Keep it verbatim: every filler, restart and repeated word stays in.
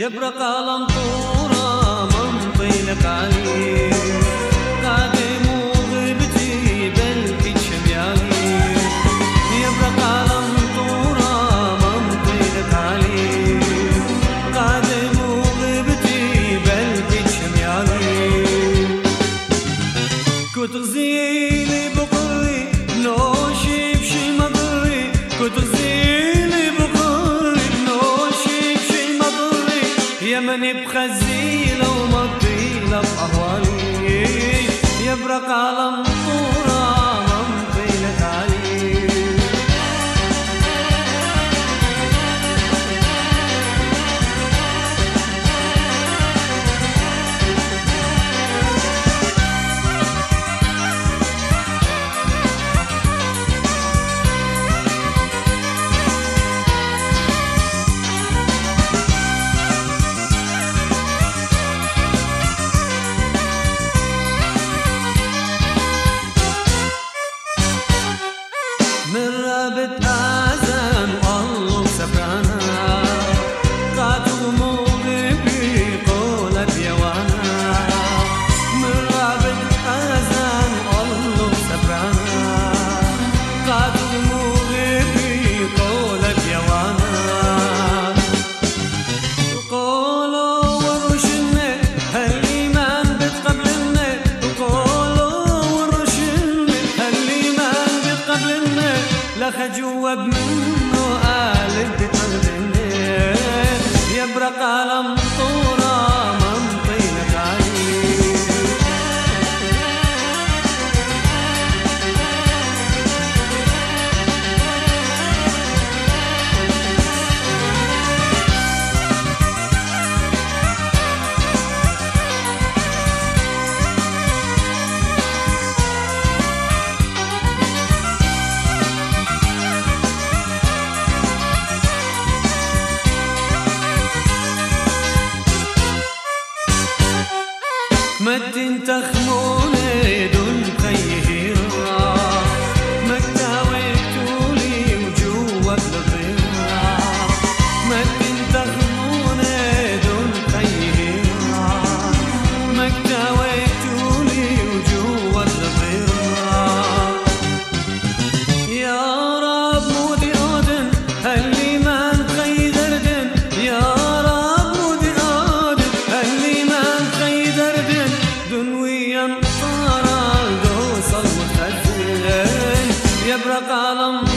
يبرق الأمطورة من طيلك علي قادم وغيبتي بلكي شميالي يبرق الأمطورة من طيلك علي قادم وغيبتي بلكي شميالي كنت غزيلي بقري نوشي بشي مضري كنت غزيلي بقري نوشي بشي مضري يمني بخزيلة ومطيلة بأهوالي يبرق على الأمطورة من طيلك علي من رابط آذان والله سبرانا قاتل مغربي قولت يوانا من رابط آذان والله سبرانا قاتل مغربي قولت يوانا قولوا ورشنا هالإيمان بتقبلنا قولوا ورشنا هالإيمان بتقبلنا لخ جواب منه قال بتقبلنا يبرق على الأمطورة من طيلك علي مدين تخموني دون خيهيرا مكتاوي تولي وجوك لطيرا مدين تخموني دون خيهيرا مكتاوي تولي وجوك لطيرا يا رب مودي أودن هاللي ما نخي دردن يا رب مودي أودن هاللي ما نخي دردن دنويا طارا دوصل متخزن يبرق على